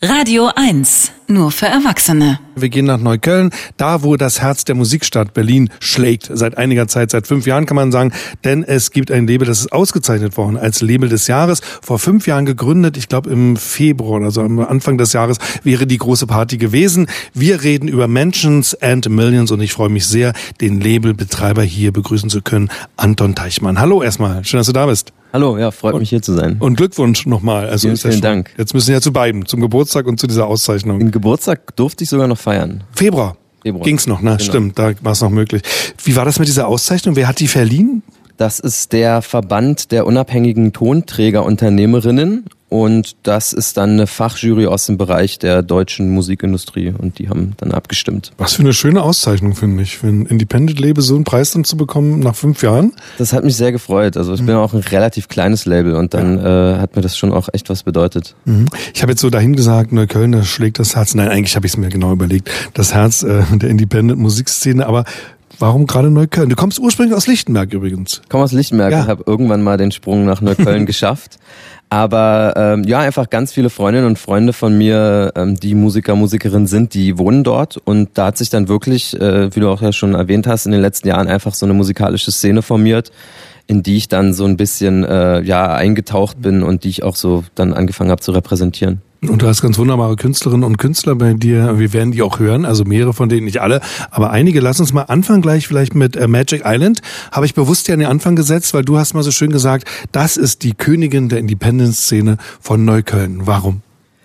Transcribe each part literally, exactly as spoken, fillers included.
Radio eins, nur für Erwachsene. Wir gehen nach Neukölln, da wo das Herz der Musikstadt Berlin schlägt. Seit einiger Zeit, seit fünf Jahren kann man sagen, denn es gibt ein Label, das ist ausgezeichnet worden als Label des Jahres. Vor fünf Jahren gegründet, ich glaube im Februar, also am Anfang des Jahres wäre die große Party gewesen. Wir reden über Mentions and Millions und ich freue mich sehr, den Labelbetreiber hier begrüßen zu können, Anton Teichmann. Hallo erstmal, schön, dass du da bist. Hallo, ja, freut mich hier zu sein. Und Glückwunsch nochmal. Also vielen, ist ja vielen schon, Dank. Jetzt müssen wir ja zu beiden, zum Geburtstag und zu dieser Auszeichnung. Den Geburtstag durfte ich sogar noch feiern. Februar. Februar. Ging's noch, ne? Genau. Stimmt, da war es noch möglich. Wie war das mit dieser Auszeichnung? Wer hat die verliehen? Das ist der Verband der unabhängigen Tonträgerunternehmerinnen und das ist dann eine Fachjury aus dem Bereich der deutschen Musikindustrie und die haben dann abgestimmt. Was für eine schöne Auszeichnung, finde ich, für ein Independent-Label so einen Preis dann zu bekommen nach fünf Jahren. Das hat mich sehr gefreut. Also ich bin auch ein relativ kleines Label und dann ja. äh, hat mir das schon auch echt was bedeutet. Mhm. Ich habe jetzt so dahin gesagt, Neukölln, da schlägt das Herz. Nein, eigentlich habe ich es mir genau überlegt. Das Herz äh, der Independent-Musikszene, aber warum gerade Neukölln? Du kommst ursprünglich aus Lichtenberg übrigens. Ich komme aus Lichtenberg ja. und habe irgendwann mal den Sprung nach Neukölln geschafft. Aber ähm, ja, einfach ganz viele Freundinnen und Freunde von mir, ähm, die Musiker, Musikerinnen sind, die wohnen dort. Und da hat sich dann wirklich, äh, wie du auch ja schon erwähnt hast, in den letzten Jahren einfach so eine musikalische Szene formiert, in die ich dann so ein bisschen äh, ja eingetaucht bin und die ich auch so dann angefangen habe zu repräsentieren. Und du hast ganz wunderbare Künstlerinnen und Künstler bei dir. Wir werden die auch hören, also mehrere von denen, nicht alle, aber einige. Lass uns mal anfangen gleich vielleicht mit äh, Magic Island. Habe ich bewusst ja an den Anfang gesetzt, weil du hast mal so schön gesagt, das ist die Königin der Independence-Szene von Neukölln. Warum?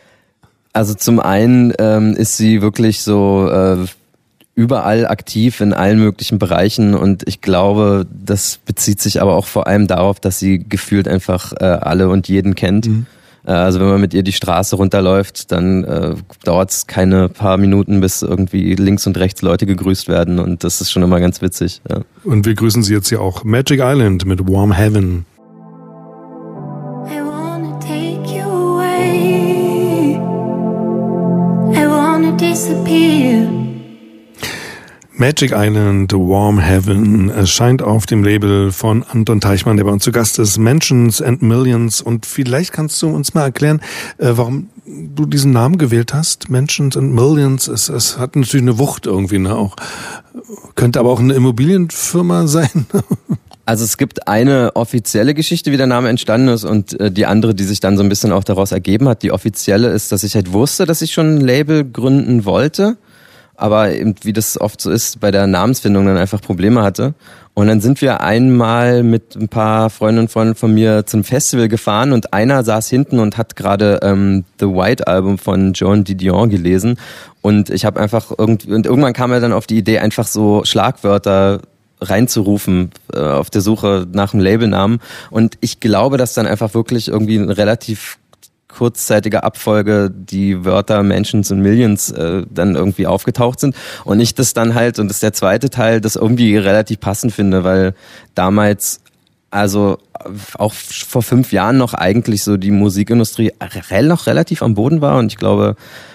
Also zum einen ähm, ist sie wirklich so äh, überall aktiv in allen möglichen Bereichen und ich glaube, das bezieht sich aber auch vor allem darauf, dass sie gefühlt einfach äh, alle und jeden kennt. Mhm. Also wenn man mit ihr die Straße runterläuft, dann äh, dauert es keine paar Minuten, bis irgendwie links und rechts Leute gegrüßt werden und das ist schon immer ganz witzig. Ja. Und wir grüßen sie jetzt hier auch. Magic Island mit Warm Heaven. I wanna take you away. I wanna disappear. Magic Island, Warm Heaven erscheint auf dem Label von Anton Teichmann, der bei uns zu Gast ist, Mentions and Millions. Und vielleicht kannst du uns mal erklären, warum du diesen Namen gewählt hast, Mentions and Millions. Es, es hat natürlich eine Wucht irgendwie, ne? Auch könnte aber auch eine Immobilienfirma sein. Also es gibt eine offizielle Geschichte, wie der Name entstanden ist und äh, die andere, die sich dann so ein bisschen auch daraus ergeben hat. Die offizielle ist, dass ich halt wusste, dass ich schon ein Label gründen wollte. Aber eben, wie das oft so ist, bei der Namensfindung dann einfach Probleme hatte. Und dann sind wir einmal mit ein paar Freundinnen und Freunden von mir zum Festival gefahren und einer saß hinten und hat gerade ähm, The White Album von Joan Didion gelesen. Und ich habe einfach irgendwie, und irgendwann kam er dann auf die Idee, einfach so Schlagwörter reinzurufen äh, auf der Suche nach einem Labelnamen. Und ich glaube, dass dann einfach wirklich irgendwie ein relativ kurzzeitige Abfolge die Wörter Mentions und Millions äh, dann irgendwie aufgetaucht sind und ich das dann halt, und das ist der zweite Teil, das irgendwie relativ passend finde, weil damals, also auch vor fünf Jahren noch eigentlich so die Musikindustrie noch relativ am Boden war und ich glaube,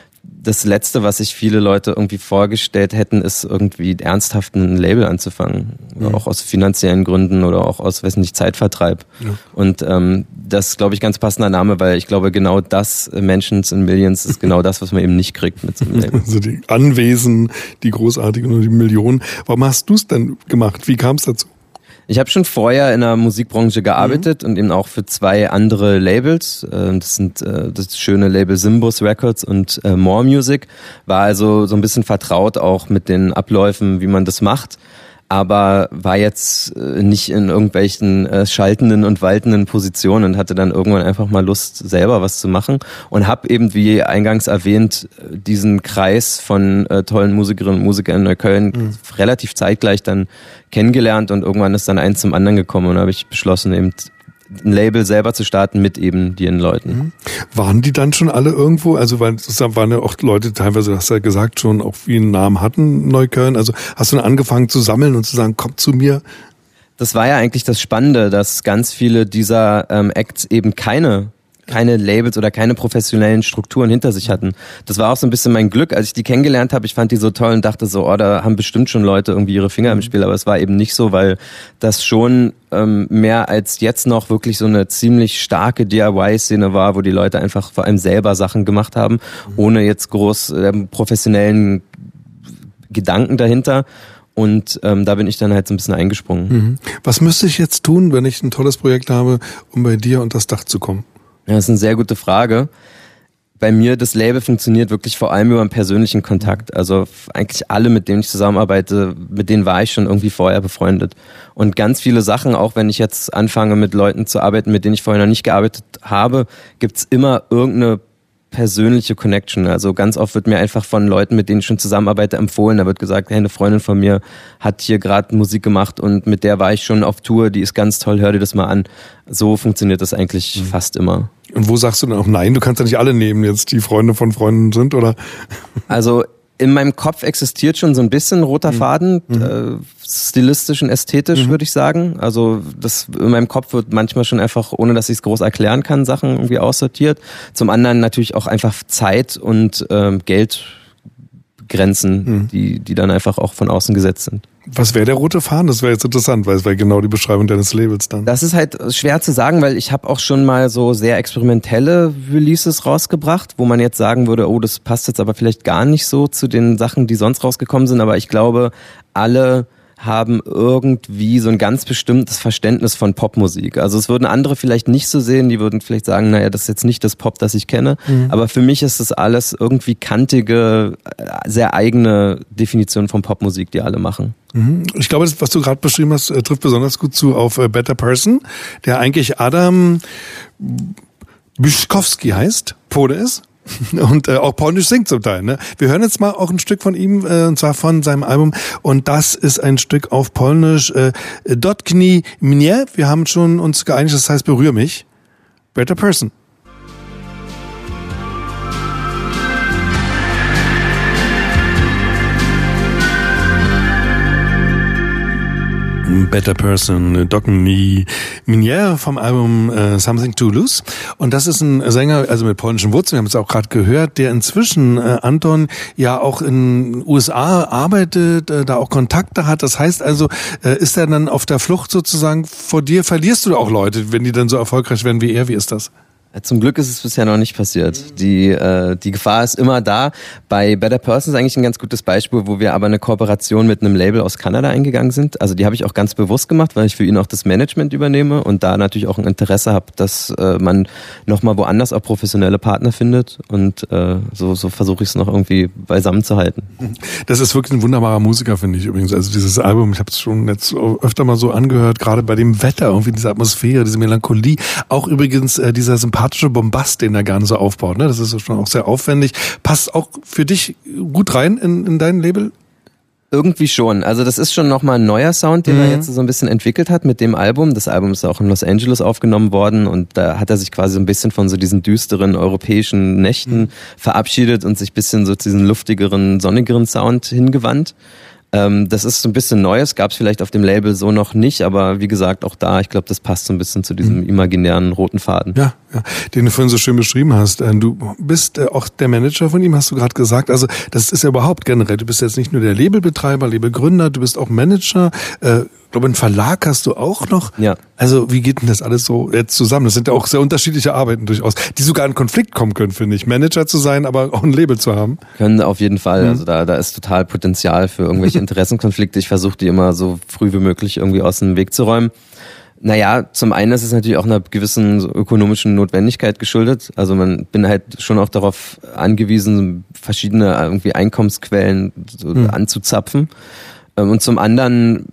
das Letzte, was sich viele Leute irgendwie vorgestellt hätten, ist irgendwie ernsthaft ein Label anzufangen. Mhm. Auch aus finanziellen Gründen oder auch aus, weiß nicht, Zeitvertreib. Ja. Und ähm, das ist, glaube ich, ganz passender Name, weil ich glaube, genau das, Mentions and Millions, ist genau das, was man eben nicht kriegt mit so einem Label. Also die Anwesen, die großartigen und die Millionen. Warum hast du es denn gemacht? Wie kam es dazu? Ich habe schon vorher in der Musikbranche gearbeitet mhm. und eben auch für zwei andere Labels. Das sind das schöne Label Simbus Records und More Music. War also so ein bisschen vertraut auch mit den Abläufen, wie man das macht. Aber war jetzt nicht in irgendwelchen schaltenden und waltenden Positionen und hatte dann irgendwann einfach mal Lust, selber was zu machen. Und habe eben, wie eingangs erwähnt, diesen Kreis von äh, tollen Musikerinnen und Musikern in Neukölln mhm. relativ zeitgleich dann kennengelernt. Und irgendwann ist dann eins zum anderen gekommen und habe ich beschlossen, eben ein Label selber zu starten mit eben den Leuten. Mhm. Waren die dann schon alle irgendwo? Also weil es waren ja auch Leute teilweise, du hast ja gesagt, schon auch wie einen Namen hatten, Neukölln. Also hast du dann angefangen zu sammeln und zu sagen, komm zu mir? Das war ja eigentlich das Spannende, dass ganz viele dieser ähm, Acts eben keine keine Labels oder keine professionellen Strukturen hinter sich hatten. Das war auch so ein bisschen mein Glück, als ich die kennengelernt habe. Ich fand die so toll und dachte so, oh, da haben bestimmt schon Leute irgendwie ihre Finger im Spiel, aber es war eben nicht so, weil das schon ähm, mehr als jetzt noch wirklich so eine ziemlich starke D I Y-Szene war, wo die Leute einfach vor allem selber Sachen gemacht haben, ohne jetzt groß ähm, professionellen Gedanken dahinter. Und ähm, da bin ich dann halt so ein bisschen eingesprungen. Mhm. Was müsste ich jetzt tun, wenn ich ein tolles Projekt habe, um bei dir unter das Dach zu kommen? Ja, das ist eine sehr gute Frage. Bei mir, das Label funktioniert wirklich vor allem über einen persönlichen Kontakt. Also eigentlich alle, mit denen ich zusammenarbeite, mit denen war ich schon irgendwie vorher befreundet. Und ganz viele Sachen, auch wenn ich jetzt anfange mit Leuten zu arbeiten, mit denen ich vorher noch nicht gearbeitet habe, gibt's immer irgendeine persönliche Connection. Also ganz oft wird mir einfach von Leuten, mit denen ich schon zusammenarbeite, empfohlen. Da wird gesagt, hey, eine Freundin von mir hat hier gerade Musik gemacht und mit der war ich schon auf Tour, die ist ganz toll, hör dir das mal an. So funktioniert das eigentlich mhm. fast immer. Und wo sagst du dann auch nein? Du kannst ja nicht alle nehmen jetzt, die Freunde von Freunden sind, oder? Also in meinem Kopf existiert schon so ein bisschen roter Faden, mhm. äh, stilistisch und ästhetisch, mhm. würde ich sagen. Also das in meinem Kopf wird manchmal schon einfach, ohne dass ich es groß erklären kann, Sachen irgendwie aussortiert. Zum anderen natürlich auch einfach Zeit und ähm, Geldgrenzen, mhm. die die dann einfach auch von außen gesetzt sind. Was wäre der rote Faden? Das wäre jetzt interessant, weil es wäre genau die Beschreibung deines Labels dann. Das ist halt schwer zu sagen, weil ich habe auch schon mal so sehr experimentelle Releases rausgebracht, wo man jetzt sagen würde, oh, das passt jetzt aber vielleicht gar nicht so zu den Sachen, die sonst rausgekommen sind. Aber ich glaube, alle haben irgendwie so ein ganz bestimmtes Verständnis von Popmusik. Also es würden andere vielleicht nicht so sehen, die würden vielleicht sagen, naja, das ist jetzt nicht das Pop, das ich kenne. Mhm. Aber für mich ist das alles irgendwie kantige, sehr eigene Definition von Popmusik, die alle machen. Ich glaube, das, was du gerade beschrieben hast, trifft besonders gut zu auf Better Person, der eigentlich Adam Byszkowski heißt, Pole ist. Und äh, auch polnisch singt zum Teil. Ne? Wir hören jetzt mal auch ein Stück von ihm, äh, und zwar von seinem Album. Und das ist ein Stück auf Polnisch. Äh, Dotknij mnie. Wir haben schon uns geeinigt, das heißt berühr mich. Better Person. Better Person, Dotknij mnie vom Album uh, Something to Lose. Und das ist ein Sänger, also mit polnischen Wurzeln, wir haben es auch gerade gehört, der inzwischen, äh, Anton, ja auch in den U S A arbeitet, äh, da auch Kontakte hat. Das heißt also, äh, ist er dann auf der Flucht sozusagen vor dir? Verlierst du auch Leute, wenn die dann so erfolgreich werden wie er? Wie ist das? Zum Glück ist es bisher noch nicht passiert. Die äh, die Gefahr ist immer da. Bei Better Person ist eigentlich ein ganz gutes Beispiel, wo wir aber eine Kooperation mit einem Label aus Kanada eingegangen sind. Also die habe ich auch ganz bewusst gemacht, weil ich für ihn auch das Management übernehme und da natürlich auch ein Interesse habe, dass äh, man nochmal woanders auch professionelle Partner findet. Und äh, so, so versuche ich es noch irgendwie beisammen zu halten. Das ist wirklich ein wunderbarer Musiker, finde ich übrigens. Also dieses Album, ich habe es schon jetzt öfter mal so angehört, gerade bei dem Wetter, irgendwie diese Atmosphäre, diese Melancholie. Auch übrigens äh, dieser sympathische Bombast, den er gerne so aufbaut. Ne? Das ist schon auch sehr aufwendig. Passt auch für dich gut rein in, in dein Label? Irgendwie schon. Also das ist schon nochmal ein neuer Sound, den mhm. er jetzt so ein bisschen entwickelt hat mit dem Album. Das Album ist auch in Los Angeles aufgenommen worden und da hat er sich quasi so ein bisschen von so diesen düsteren europäischen Nächten mhm. verabschiedet und sich ein bisschen so zu diesen luftigeren, sonnigeren Sound hingewandt. Das ist so ein bisschen Neues, gab es vielleicht auf dem Label so noch nicht, aber wie gesagt, auch da, ich glaube, das passt so ein bisschen zu diesem imaginären roten Faden. Ja, ja, den du vorhin so schön beschrieben hast. Du bist auch der Manager von ihm, hast du gerade gesagt. Also das ist ja überhaupt generell, du bist jetzt nicht nur der Labelbetreiber, Labelgründer, du bist auch Manager. Ich glaube, einen Verlag hast du auch noch. Ja. Also wie geht denn das alles so jetzt zusammen? Das sind ja auch sehr unterschiedliche Arbeiten durchaus, die sogar in Konflikt kommen können, finde ich. Manager zu sein, aber auch ein Label zu haben. Können auf jeden Fall. Mhm. Also da, da ist total Potenzial für irgendwelche Interessenkonflikte. Ich versuche die immer so früh wie möglich irgendwie aus dem Weg zu räumen. Naja, zum einen ist es natürlich auch einer gewissen ökonomischen Notwendigkeit geschuldet. Also man bin halt schon auch darauf angewiesen, verschiedene irgendwie Einkommensquellen so mhm. anzuzapfen. Und zum anderen,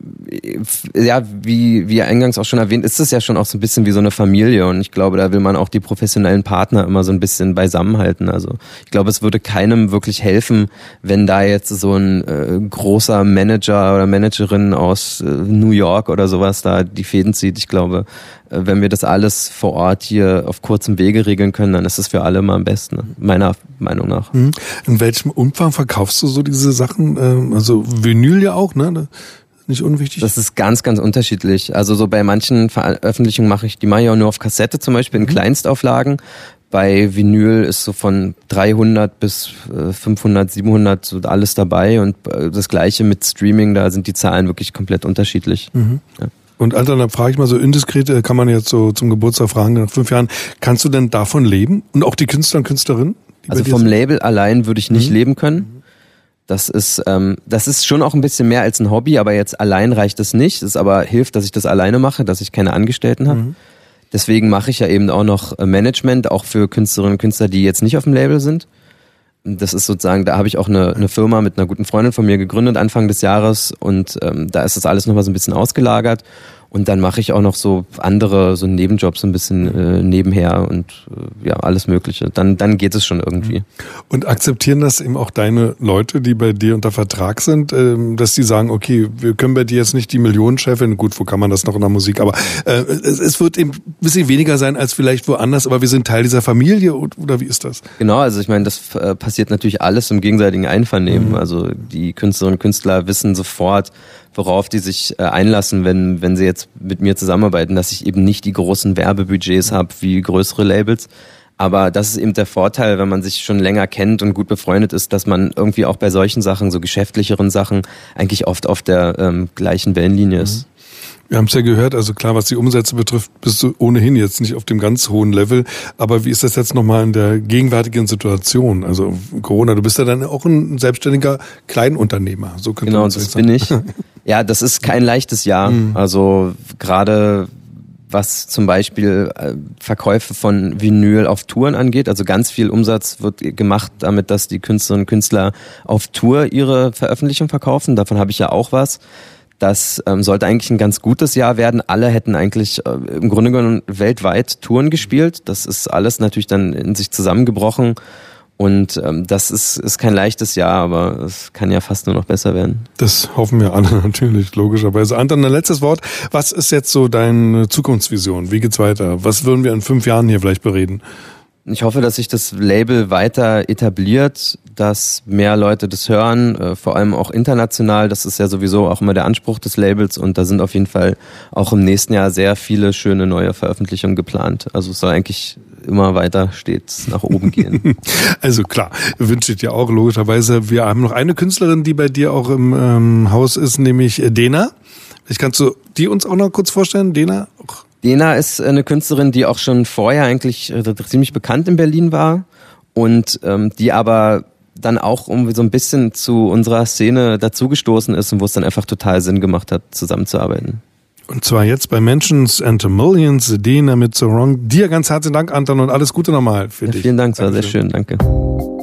ja, wie wie eingangs auch schon erwähnt, ist es ja schon auch so ein bisschen wie so eine Familie und ich glaube, da will man auch die professionellen Partner immer so ein bisschen beisammenhalten. Also ich glaube, es würde keinem wirklich helfen, wenn da jetzt so ein äh, großer Manager oder Managerin aus äh, New York oder sowas da die Fäden zieht. Ich glaube, äh, wenn wir das alles vor Ort hier auf kurzem Wege regeln können, dann ist es für alle immer am besten, ne? Meiner Meinung nach. In welchem Umfang verkaufst du so diese Sachen? Also Vinyl ja auch, ne? nicht unwichtig? Das ist ganz, ganz unterschiedlich. Also so bei manchen Veröffentlichungen mache ich, die mache ich auch nur auf Kassette zum Beispiel in mhm. Kleinstauflagen. Bei Vinyl ist so von dreihundert bis fünfhundert, siebenhundert so alles dabei und das Gleiche mit Streaming, da sind die Zahlen wirklich komplett unterschiedlich. Mhm. Ja. Und Alter, dann frage ich mal so indiskret, kann man jetzt so zum Geburtstag fragen, nach fünf Jahren, kannst du denn davon leben? Und auch die Künstler und Künstlerinnen? Also vom Label allein würde ich nicht mhm. leben können. Das ist, ähm, das ist schon auch ein bisschen mehr als ein Hobby, aber jetzt allein reicht es nicht. Es aber hilft, dass ich das alleine mache, dass ich keine Angestellten habe. Mhm. Deswegen mache ich ja eben auch noch Management, auch für Künstlerinnen und Künstler, die jetzt nicht auf dem Label sind. Das ist sozusagen, da habe ich auch eine, eine Firma mit einer guten Freundin von mir gegründet Anfang des Jahres und ähm, da ist das alles nochmal so ein bisschen ausgelagert. Und dann mache ich auch noch so andere, so Nebenjobs so ein bisschen äh, nebenher und äh, ja, alles Mögliche. Dann, dann geht es schon irgendwie. Und akzeptieren das eben auch deine Leute, die bei dir unter Vertrag sind, ähm, dass die sagen, okay, wir können bei dir jetzt nicht die Millionenchefin, gut, wo kann man das noch in der Musik, aber äh, es, es wird eben ein bisschen weniger sein als vielleicht woanders, aber wir sind Teil dieser Familie oder wie ist das? Genau, also ich meine, das äh, passiert natürlich alles im gegenseitigen Einvernehmen. Mhm. Also die Künstlerinnen und Künstler wissen sofort, worauf die sich äh, einlassen, wenn wenn sie jetzt mit mir zusammenarbeiten, dass ich eben nicht die großen Werbebudgets habe wie größere Labels. Aber das ist eben der Vorteil, wenn man sich schon länger kennt und gut befreundet ist, dass man irgendwie auch bei solchen Sachen, so geschäftlicheren Sachen, eigentlich oft auf der ähm, gleichen Wellenlinie ist. Wir haben es ja gehört, also klar, was die Umsätze betrifft, bist du ohnehin jetzt nicht auf dem ganz hohen Level. Aber wie ist das jetzt nochmal in der gegenwärtigen Situation? Also Corona, du bist ja dann auch ein selbstständiger Kleinunternehmer. So könnte genau, man das sagen. bin ich. Ja, das ist kein leichtes Jahr. Mhm. Also gerade was zum Beispiel äh, Verkäufe von Vinyl auf Touren angeht. Also ganz viel Umsatz wird gemacht damit, dass die Künstlerinnen und Künstler auf Tour ihre Veröffentlichung verkaufen. Davon habe ich ja auch was. Das ähm, sollte eigentlich ein ganz gutes Jahr werden. Alle hätten eigentlich äh, im Grunde genommen weltweit Touren gespielt. Das ist alles natürlich dann in sich zusammengebrochen. Und ähm, das ist, ist kein leichtes Jahr, aber es kann ja fast nur noch besser werden. Das hoffen wir alle natürlich, logischerweise. Anton, ein letztes Wort. Was ist jetzt so deine Zukunftsvision? Wie geht's weiter? Was würden wir in fünf Jahren hier vielleicht bereden? Ich hoffe, dass sich das Label weiter etabliert, dass mehr Leute das hören, äh, vor allem auch international. Das ist ja sowieso auch immer der Anspruch des Labels und da sind auf jeden Fall auch im nächsten Jahr sehr viele schöne neue Veröffentlichungen geplant. Also es soll eigentlich immer weiter stets nach oben gehen. Also klar, wünsche ich dir auch logischerweise. Wir haben noch eine Künstlerin, die bei dir auch im ähm, Haus ist, nämlich Dena. Ich kannst du die uns auch noch kurz vorstellen, Dena? Dena ist eine Künstlerin, die auch schon vorher eigentlich äh, ziemlich bekannt in Berlin war und ähm, die aber dann auch irgendwie so ein bisschen zu unserer Szene dazugestoßen ist und wo es dann einfach total Sinn gemacht hat, zusammenzuarbeiten. Und zwar jetzt bei Mentions and Millions, Dena mit So Wrong. Dir ganz herzlichen Dank, Anton, und alles Gute nochmal für ja, dich. Vielen Dank, es war sehr schön, danke.